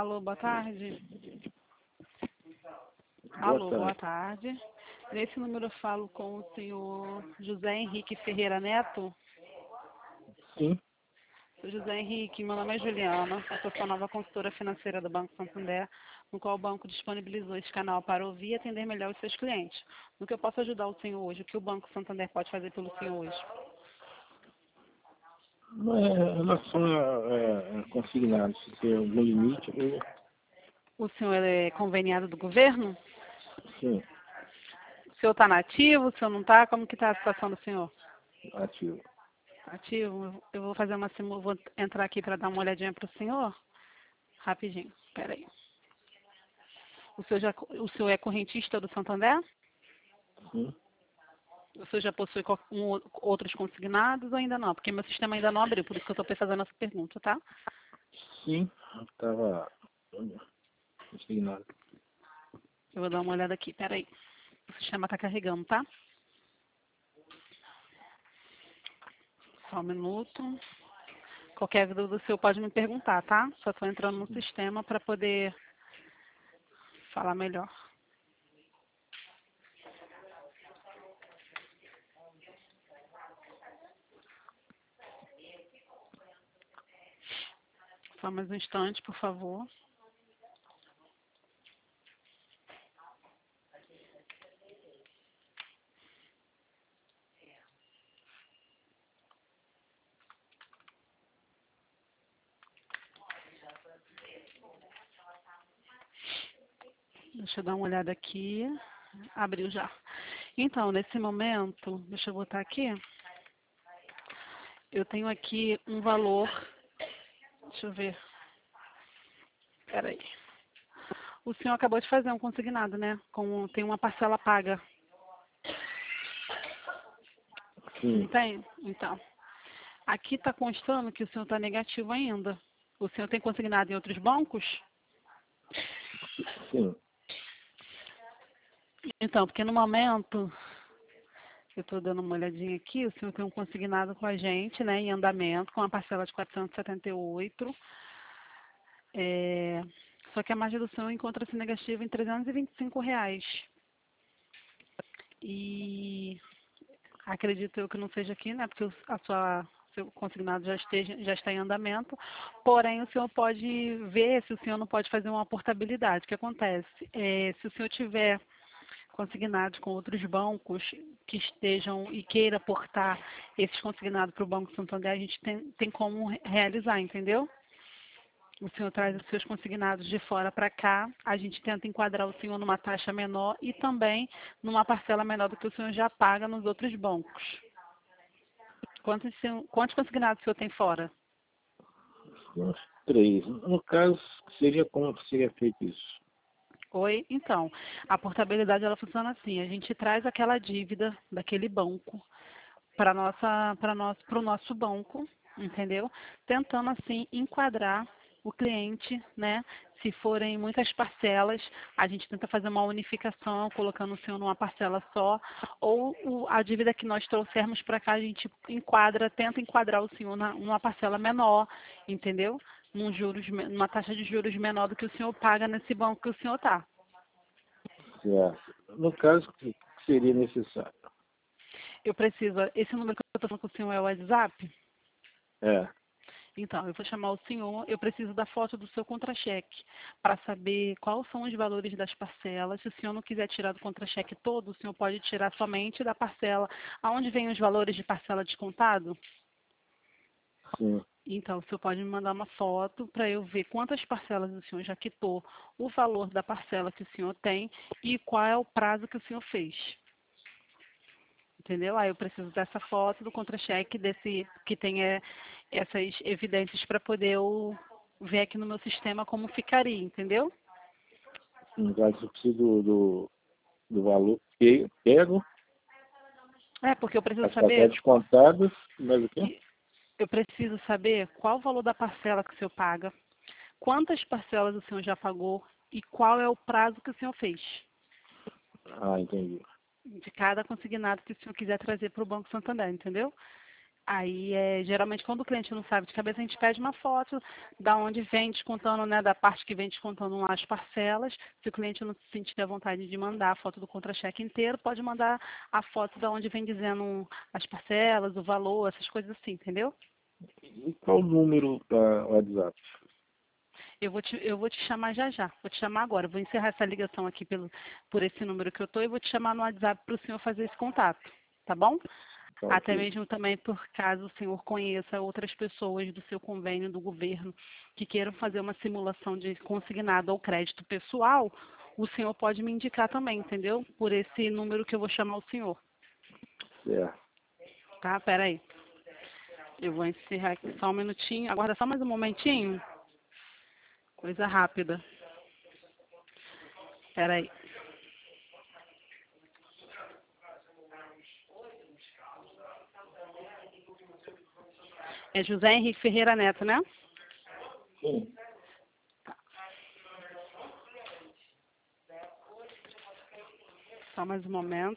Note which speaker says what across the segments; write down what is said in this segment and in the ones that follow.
Speaker 1: Alô, boa tarde.
Speaker 2: Boa
Speaker 1: Boa
Speaker 2: tarde.
Speaker 1: tarde. Nesse número eu falo com o senhor José Henrique Ferreira Neto.
Speaker 2: Sim,
Speaker 1: Sou José Henrique, meu nome é Juliana, eu sou sua nova consultora financeira do Banco Santander, no qual o banco disponibilizou esse canal para ouvir e atender melhor os seus clientes. No que eu posso ajudar o senhor hoje? O que o Banco Santander pode fazer pelo senhor hoje?
Speaker 2: em relação a consignados, se tem algum limite,
Speaker 1: O senhor é conveniado do governo?
Speaker 2: sim,
Speaker 1: O senhor está nativo? O senhor não está? Como que está a situação do senhor?
Speaker 2: ativo.
Speaker 1: Ativo? Eu vou fazer vou entrar aqui para dar uma olhadinha para o senhor. Rapidinho, espera aí. O senhor é correntista do Santander?
Speaker 2: Sim,
Speaker 1: O senhor já possui outros consignados ou ainda não? Porque meu sistema ainda não abriu, por isso que eu estou fazendo essa pergunta, tá?
Speaker 2: sim, estava consignado.
Speaker 1: Eu vou dar uma olhada aqui, peraí. O sistema está carregando, tá? Só um minuto. Qualquer dúvida o senhor pode me perguntar, tá? Só estou entrando no sistema para poder falar melhor. Só mais um instante, por favor. Deixa eu dar uma olhada aqui. Abriu já. Então, nesse momento, deixa eu botar aqui. Eu tenho aqui um valor. Deixa eu ver. Peraí. O senhor acabou de fazer um consignado, né? Tem uma parcela paga. Não
Speaker 2: Sim,
Speaker 1: tem? Então. Aqui está constando que o senhor está negativo ainda. O senhor tem consignado em outros bancos?
Speaker 2: sim,
Speaker 1: Então, porque no momento, eu estou dando uma olhadinha aqui, o senhor tem um consignado com a gente, né, em andamento, com uma parcela de 478. Só que a margem do senhor encontra-se negativa em R$ 325. E acredito eu que não seja aqui, né, porque seu consignado já está em andamento, porém o senhor pode ver se o senhor não pode fazer uma portabilidade. O que acontece? Se o senhor tiver consignados com outros bancos que estejam e queira portar esses consignados para o Banco Santander, a gente tem como realizar, entendeu? O senhor traz os seus consignados de fora para cá, a gente tenta enquadrar o senhor numa taxa menor e também numa parcela menor do que o senhor já paga nos outros bancos. Quantos consignados o senhor tem fora?
Speaker 2: uns 3. No caso, seria como que seria feito isso?
Speaker 1: Oi? Então, a portabilidade ela funciona assim, a gente traz aquela dívida daquele banco para o nosso banco, entendeu? Tentando assim enquadrar o cliente, né? Se forem muitas parcelas, a gente tenta fazer uma unificação, colocando o senhor numa parcela só, ou a dívida que nós trouxermos para cá, a gente tenta enquadrar o senhor numa parcela menor, entendeu? Numa taxa de juros menor do que o senhor paga nesse banco que o senhor está.
Speaker 2: Certo. No caso, o que seria necessário?
Speaker 1: Esse número que eu estou falando com o senhor é o WhatsApp?
Speaker 2: É,
Speaker 1: Então, eu vou chamar o senhor, eu preciso da foto do seu contra-cheque para saber quais são os valores das parcelas. Se o senhor não quiser tirar do contra-cheque todo, o senhor pode tirar somente da parcela. Aonde vem os valores de parcela descontado?
Speaker 2: sim.
Speaker 1: Então, o senhor pode me mandar uma foto para eu ver quantas parcelas o senhor já quitou, o valor da parcela que o senhor tem e qual é o prazo que o senhor fez. Entendeu? Aí eu preciso dessa foto do contra-cheque, que tenha essas evidências para poder eu ver aqui no meu sistema como ficaria, entendeu?
Speaker 2: No caso, eu preciso do valor pego,
Speaker 1: Porque eu preciso
Speaker 2: as
Speaker 1: saber,
Speaker 2: parcelas descontadas, mas o quê?
Speaker 1: eu preciso saber qual o valor da parcela que o senhor paga, quantas parcelas o senhor já pagou e qual é o prazo que o senhor fez
Speaker 2: Ah, entendi.
Speaker 1: de cada consignado que o senhor quiser trazer para o Banco Santander, entendeu? Aí, geralmente, quando o cliente não sabe de cabeça, a gente pede uma foto da onde vem descontando, né, da parte que vem descontando lá as parcelas. Se o cliente não se sentir à vontade de mandar a foto do contra-cheque inteiro, pode mandar a foto da onde vem dizendo as parcelas, o valor, essas coisas assim, entendeu?
Speaker 2: E qual o número da WhatsApp?
Speaker 1: Eu vou te chamar já já, vou te chamar agora. Vou encerrar essa ligação aqui por esse número que eu estou e vou te chamar no WhatsApp para o senhor fazer esse contato, tá bom?
Speaker 2: Tá
Speaker 1: Até
Speaker 2: ok.
Speaker 1: mesmo também por caso o senhor conheça outras pessoas do seu convênio do governo que queiram fazer uma simulação de consignado ou crédito pessoal, o senhor pode me indicar também, entendeu? Por esse número que eu vou chamar o senhor,
Speaker 2: Certo.
Speaker 1: tá? Pera aí. Eu vou encerrar aqui só um minutinho. Aguarda só mais um momentinho. Coisa rápida. Pera aí. É José Henrique Ferreira Neto, né?
Speaker 2: Sim.
Speaker 1: Só mais um momento.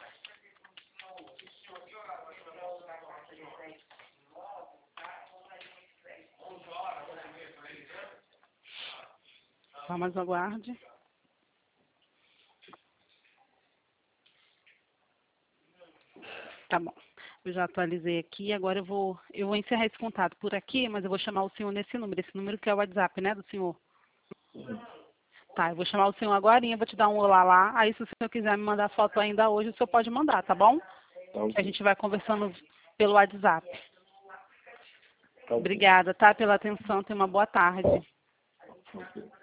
Speaker 1: Só mais aguarde. Tá bom. Eu já atualizei aqui. Agora eu vou encerrar esse contato por aqui, mas eu vou chamar o senhor nesse número. Esse número que é o WhatsApp, né, do senhor? Tá, eu vou chamar o senhor agora e vou te dar um olá lá. Aí, se o senhor quiser me mandar foto ainda hoje, o senhor pode mandar, tá bom?
Speaker 2: Tá
Speaker 1: Que a
Speaker 2: ok.
Speaker 1: gente vai conversando pelo WhatsApp.
Speaker 2: Tá ok.
Speaker 1: Obrigada, tá, pela atenção. Tenha uma boa tarde.
Speaker 2: Ok.